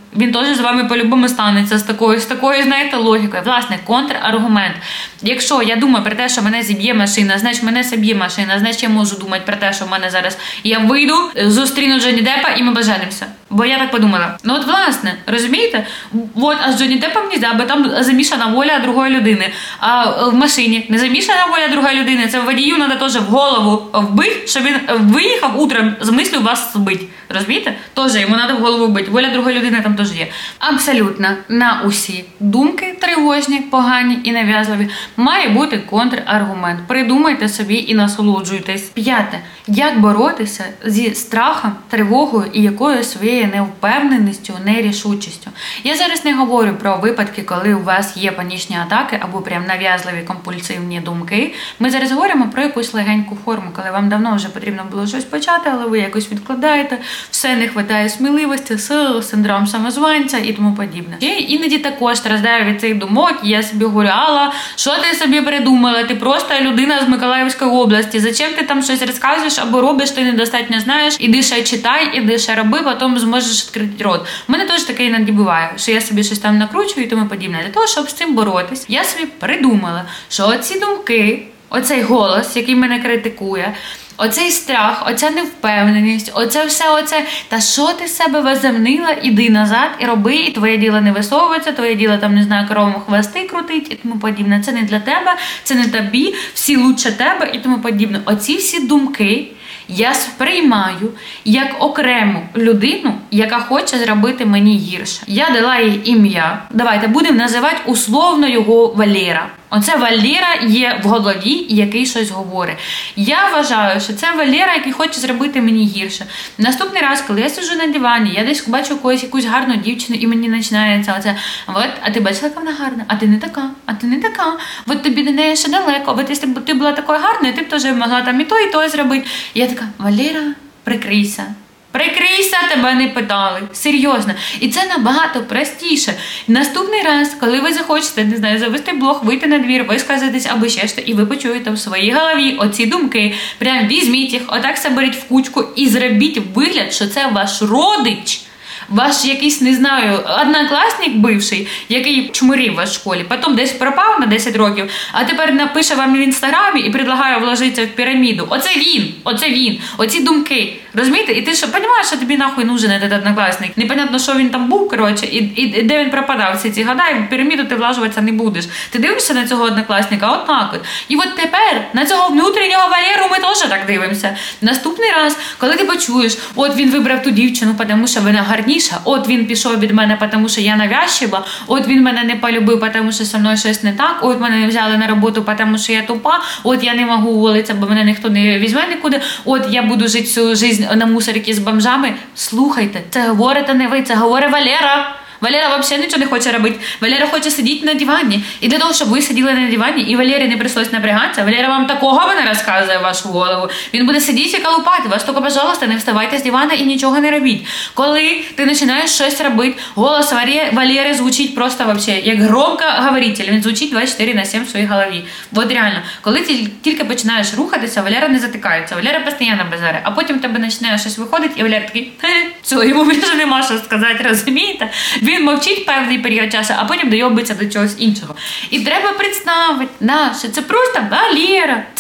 Він теж з вами по-любому станеться з такою, знаєте, логікою. Власне, контраргумент. Якщо я думаю про те, що мене зіб'є машина, значить мене соб'є машина, значить я можу думати про те, що в мене зараз я вийду, зустріну Джонні Деппа і ми поженимося. Бо я так подумала. Ну от власне, розумієте? От, а з Джонні Деппом нельзя, бо там замішана воля другої людини. А в машині не замішана воля другої людини, це водію треба теж в голову вбити, щоб він виїхав утром з мислю вас збити. Розумієте? Теж йому треба в голову вбити. Воля другої людини там теж є. Абсолютно на усі думки тривожні, погані і нав'язливі має бути контраргумент. Придумайте собі і насолоджуйтесь. 5. Як боротися зі страхом, тривогою і якоюсь своєю невпевненістю, нерішучістю. Я зараз не говорю про випадки, коли у вас є панічні атаки або прям нав'язливі компульсивні думки. Ми зараз говоримо про якусь легеньку форму, коли вам давно вже потрібно було щось почати, але ви якось відкладаєте, все не вистачає сміливості, сил, синдром самозванця і тому подібне. Я іноді також страждаю від цих думок, і я собі говорю, Алла, що ти собі придумала? Ти просто людина з Миколаївської області. Зачем ти там щось розказуєш або робиш, ти недостатньо знаєш? Іди ще читай, іди ще роби, потім зможеш відкрити рот. У мене теж таке іноді буває, що я собі щось там накручую і тому подібне. Для того, щоб з цим боротись, я собі придумала, що оці думки, оцей голос, який мене критикує, оцей страх, оця невпевненість, оце, та що ти себе возомнила, іди назад і роби, і твоє діло не висовується, твоє діло там, не знаю, коровам хвости крутить і тому подібне. Це не для тебе, це не тобі, всі лучше тебе і тому подібне. Оці всі думки я сприймаю як окрему людину, яка хоче зробити мені гірше. Я дала їй ім'я. Давайте будемо називати условно його Валера. Оце Валера є в голові, який щось говорить. Я вважаю, що це Валера, який хоче зробити мені гірше. Наступний раз, коли я сиджу на дивані, я десь бачу якусь гарну дівчину, і мені починається оце, от, а ти бачила, яка вона гарна, а ти не така, а ти не така, от тобі до неї ще далеко, от якщо б ти була такою гарною, ти б теж могла там і то зробити. І я така, Валера, прикрийся. Прикрийся, тебе не питали. Серйозно. І це набагато простіше. Наступний раз, коли ви захочете, не знаю, завести блог, вийти на двір, висказатись або ще що, і ви почуєте в своїй голові оці думки, прям візьміть їх, отак соберіть в кучку і зробіть вигляд, що це ваш родич, ваш якийсь, не знаю, однокласник бивший, який чмурів вас в школі, потім десь пропав на 10 років, а тепер напише вам в інстаграмі і предлагає вложитися в піраміду. Оце він, оці думки. Розумієте? І ти що, розумієш, що тобі нахуй нужен этот однокласник? Непонятно, що він там був, коротше, і де він пропадав всі ці года, і в піраміду ти влажуватися не будеш. Ти дивишся на цього однокласника, от так от. І от тепер на цього внутрішнього Валеру ми теж так дивимося. Наступний раз, коли ти почуєш, от він вибрав ту дівчину, тому що вона гарніша, от він пішов від мене, тому що я навязчива, от він мене не полюбив, тому що зі мною щось не так, от мене не взяли на роботу, тому що я тупа, от я не можу уволитися, бо мене ніхто не візьме нікуди, от я буду жити всю життя на мусорці з бомжами. Слухайте, це говорите не ви, це говорить Валера. Валера взагалі нічого не хоче робити. Валера хоче сидіти на дивані. І для того, щоб ви сиділи на дивані, і Валері не прийшлось напрягатися, Валера вам такого не розказує в вашу голову. Він буде сидіти і колупати вас. Тільки, пожалуйста, не вставайте з дивана і нічого не робіть. Коли ти починаєш щось робити, голос Валери звучить просто вообще, як громкоговоритель. Він звучить 24/7 в своїй голові. От реально, коли ти тільки починаєш рухатися, Валера не затикається. Валера постійно базарить. А потім тебе починає щось виходити, і Валера такий, все, йому більше нема що сказати, розумієте? Він мовчить певний період часу, а потім дойобиться до чогось іншого. І треба представити, що це просто Валера. Це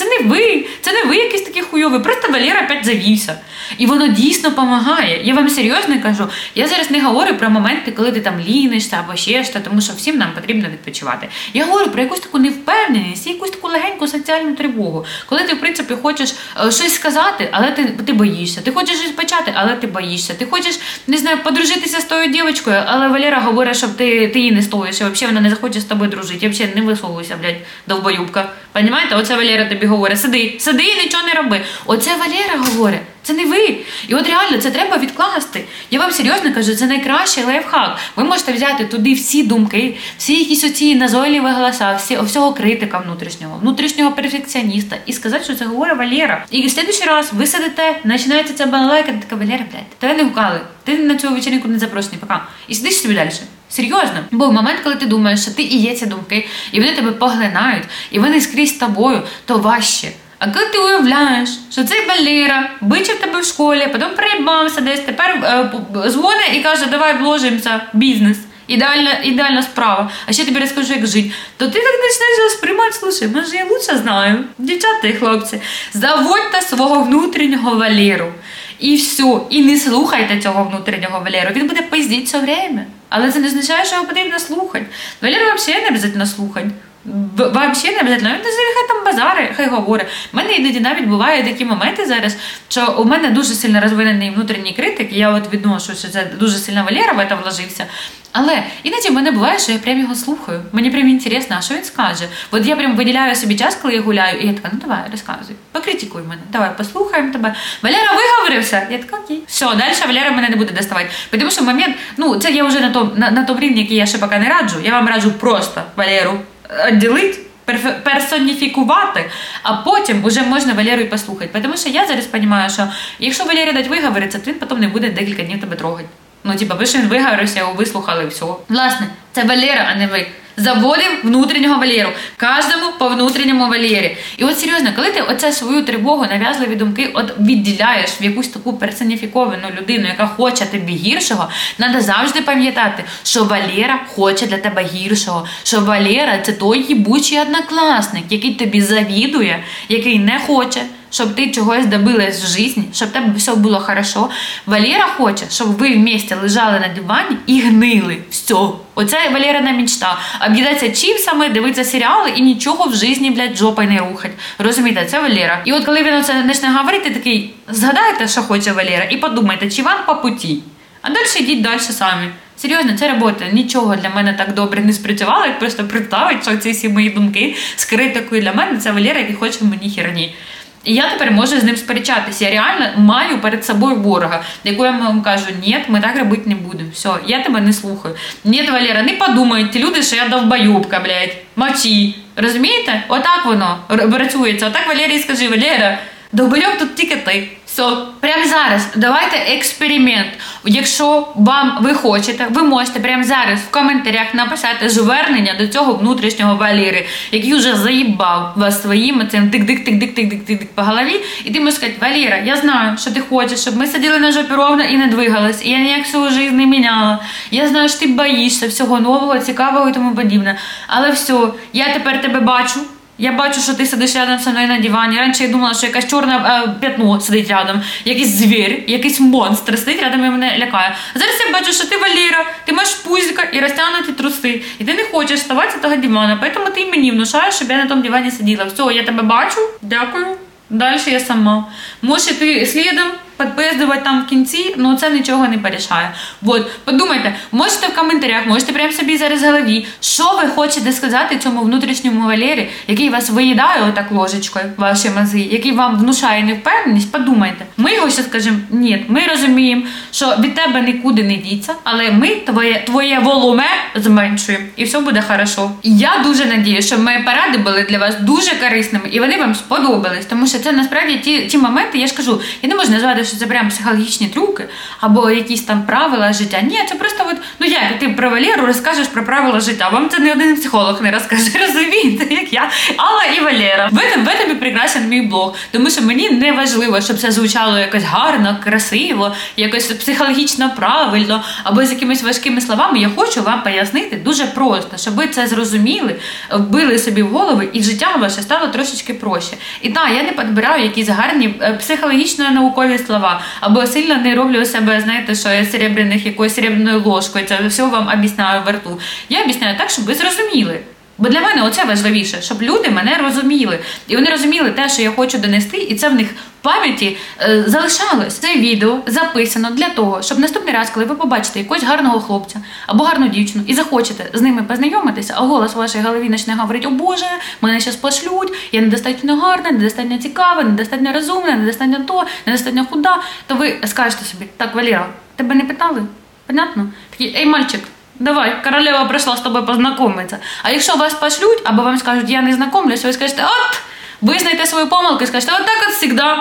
не ви якийсь такий хуйовий. Просто Валера опять завівся. І воно дійсно допомагає. Я вам серйозно кажу. Я зараз не говорю про моменти, коли ти там лінишся або ще що, тому що всім нам потрібно відпочивати. Я говорю про якусь таку невпевненість, якусь таку легеньку соціальну тривогу. Коли ти, в принципі, хочеш щось сказати, але ти боїшся. Ти хочеш щось почати, але ти боїшся. Ти хочеш, не знаю, подружитися з тою дівчинкою, але Валера говорить, щоб ти її не стоїш, і взагалі вона не захоче з тобою дружити. І взагалі не висовуйся, блядь, довбоюбка. Понімаєте? Оце Валера тобі говорить. Сиди і нічого не роби. Оце Валера говорить. Це не ви. І от реально, це треба відкласти. Я вам серйозно кажу, це найкращий лайфхак. Ви можете взяти туди всі думки, всі якісь оці назойливі голоса, всього критика внутрішнього перфекціоніста і сказати, що це говорить Валера. І в следующий раз ви сидите, починаєте це балалайка, ти така, Валера, блядь, тебе не гукали, ти на цю вечеринку не запрошений, пока. І сидиш собі далі. Серйозно. Бо в момент, коли ти думаєш, що ти і є ці думки, і вони тебе поглинають, і вони скрізь тобою, то важче. А коли ти уявляєш, що цей Валера бачив тебе в школі, потім приїбався десь, тепер дзвонить і каже, давай вложимося в бізнес. Ідеальна справа. А ще тобі розкажу, як жити. То ти так починаєш сприймати, слушай, може я лучше знаю. Дівчата і хлопці, заводьте свого внутрішнього Валеру. І все. І не слухайте цього внутрішнього Валеру. Він буде пиздіть все время. Але це не означає, що його потрібно слухати. Валеру взагалі не обов'язково слухати. Вообще не обов'язково. Він хай там базари, хай говорить. У мене іноді навіть бувають такі моменти зараз, що у мене дуже сильно розвинений внутрішній критик, і я от відношу, що це дуже сильно Валера в це вложився. Але іноді в мене буває, що я прям його слухаю. Мені прям інтересно, а що він скаже. От я прям виділяю собі час, коли я гуляю, і я така, ну давай, розказуй, покритикуй мене, давай, послухаємо тебе. Валера виговорився? Я така, окей. Все, далі Валера мене не буде доставати. Тому що момент, ну це я вже на тому рівні, який я ще поки не раджу. Я вам раджу просто Валеру відділити, персоніфікувати, а потім вже можна Валеру і послухати. Тому що я зараз розумію, що якщо Валері дать виговоритися, то він потім не буде декілька днів тебе трогати. Ну, ви що він виговорився, його вислухали і все. Власне, це Валера, а не ви. Заводимо внутрішнього Валеру. Кожному по внутрішньому Валері. І от серйозно, коли ти оце свою тривогу, нав'язливі думки відділяєш в якусь таку персоніфіковану людину, яка хоче тобі гіршого, треба завжди пам'ятати, що Валера хоче для тебе гіршого. Що Валера – це той їбучий однокласник, який тобі завідує, який не хоче, щоб ти чогось добилась в житті, щоб в тебе все було хорошо. Валера хоче, щоб ви вместе лежали на дивані і гнили. Все. Оце Валерина мечта. Об'їдатися чіпсами, дивитися серіали і нічого в житті, блядь, жопою не рухать. Розумієте, це Валера. І от коли він оце почне говорити, такий, згадайте, що хоче Валера, і подумайте, чи вам по путі. А далі йдіть далі самі. Серйозно, це робота. Нічого для мене так добре не спрацювало, як просто представити, що ці всі мої думки з критикою для мене, це Валера, який хоче мені херні. І я тепер можу з ним сперечатися. Я реально маю перед собою ворога, яку я вам кажу, ні, ми так робити не будемо. Все, я тебе не слухаю. Ні, Валера, не подумають ті люди, що я довбойобка, блядь. Мовчи. Розумієте? Отак воно працюється. Отак Валерій скажи, Валера, довбойоб тут тільки ти. Все. Прямо зараз давайте експеримент. Якщо ви хочете, ви можете прямо зараз в коментарях написати звернення до цього внутрішнього Валери, який вже заїбав вас своїм цим тик-дик-тик-дик-тик-тик по голові. І ти можеш сказати, Валера, я знаю, що ти хочеш, щоб ми сиділи на жопі ровно і не двигались. І я ніяк свою життя не міняла. Я знаю, що ти боїшся всього нового, цікавого і тому подібне. Але все, я тепер тебе бачу. Я бачу, що ти сидиш рядом зі мною на дивані. Раніше я думала, що якась чорне п'ятно сидить рядом, якийсь звір, якийсь монстр сидить рядом і мене лякає. А зараз я бачу, що ти Валера, ти маєш пузика і розтягнуті труси, і ти не хочеш вставати з того дивана, тому ти і мені внушаєш, щоб я на тому дивані сиділа. Все, я тебе бачу, дякую. Далі я сама. Може ти слідом підпиздувати там в кінці, але це нічого не порішає. Вот, подумайте, можете в коментарях, можете прямо собі зараз в голові, що ви хочете сказати цьому внутрішньому Валері, який вас виїдає отак ложечкою, ваші мази, який вам внушає невпевненість, подумайте. Ми його ще скажемо, ні, ми розуміємо, що від тебе нікуди не діться, але ми твоє волуме зменшуємо, і все буде хорошо. І я дуже надію, що мої поради були для вас дуже корисними, і вони вам сподобались, тому що це насправді ті моменти, я ж кажу, я не можу назвати, що це прям психологічні трюки, або якісь там правила життя. Ні, це просто от, ну як ти про Валеру розкажеш про правила життя, вам це не один психолог не розкаже, розумієте, як я, Алла і Валера. В этом і прекрасен мій блог, тому що мені не важливо, щоб це звучало якось гарно, красиво, якось психологічно правильно, або з якимись важкими словами. Я хочу вам пояснити дуже просто, щоб ви це зрозуміли, вбили собі в голови, і життя ваше стало трошечки проще. І так, я не підбираю якісь гарні психологічно-наукові слова, або сильно не роблю себе, знаєте, що я якоюсь серебряною ложкою, це все вам об'ясняю в рту. Я об'ясняю так, щоб ви зрозуміли. Бо для мене оце важливіше, щоб люди мене розуміли. І вони розуміли те, що я хочу донести, і це в них в пам'яті залишалось. Це відео записано для того, щоб наступний раз, коли ви побачите якогось гарного хлопця або гарну дівчину і захочете з ними познайомитися, а голос в вашій голові почне говорити: «О Боже, мене зараз пошлють, я недостатньо гарна, недостатньо цікава, недостатньо розумна, недостатньо то, недостатньо худа», то ви скажете собі: «Так, Валера, тебе не питали? Понятно?» Такий: «Ей, мальчик, давай, королева прийшла з тобою познайомитися». А якщо вас пошлють, або вам скажуть: «Я не знайомлюся», ви скажете: «От, визнайте свою помилку», і скажете: «От так от завжди».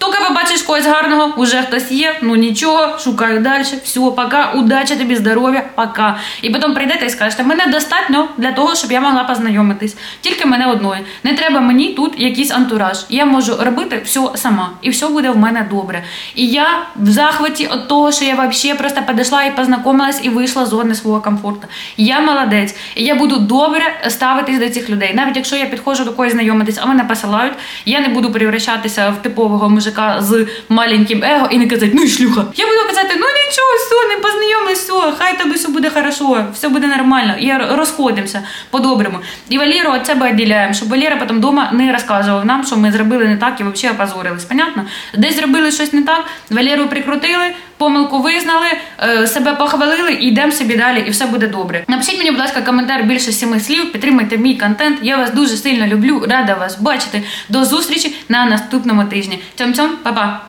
Тільки побачиш когось гарного, уже хтось є, ну нічого, шукаю далі, все, пока, удачі тобі, здоров'я, пока. І потім прийдете і скажете, мене достатньо для того, щоб я могла познайомитись. Тільки мене одної. Не треба мені тут якийсь антураж. Я можу робити все сама, і все буде в мене добре. І я в захваті від того, що я взагалі просто підійшла і познайомилась, і вийшла з зони свого комфорту. Я молодець, і я буду добре ставитись до цих людей. Навіть якщо я підходжу до когось знайомитись, а мене посилають, я не буду превращатися в типового мужика з маленьким его і не казати, ну і шлюха. Я буду казати, ну нічого, все, не познайомились, все, хай тобі все буде хорошо, все буде нормально, і розходимося по-доброму. І Валеру від себе відділяємо, щоб Валера потім вдома не розказував нам, що ми зробили не так і взагалі опозорились. Понятно? Десь зробили щось не так, Валеру прикрутили, помилку визнали, себе похвалили і йдемо собі далі, і все буде добре. Напишіть мені, будь ласка, коментар більше 7 слів, підтримайте мій контент. Я вас дуже сильно люблю, рада вас бачити. До зустрічі на наступному тижні. Цьом-цьом, па-па!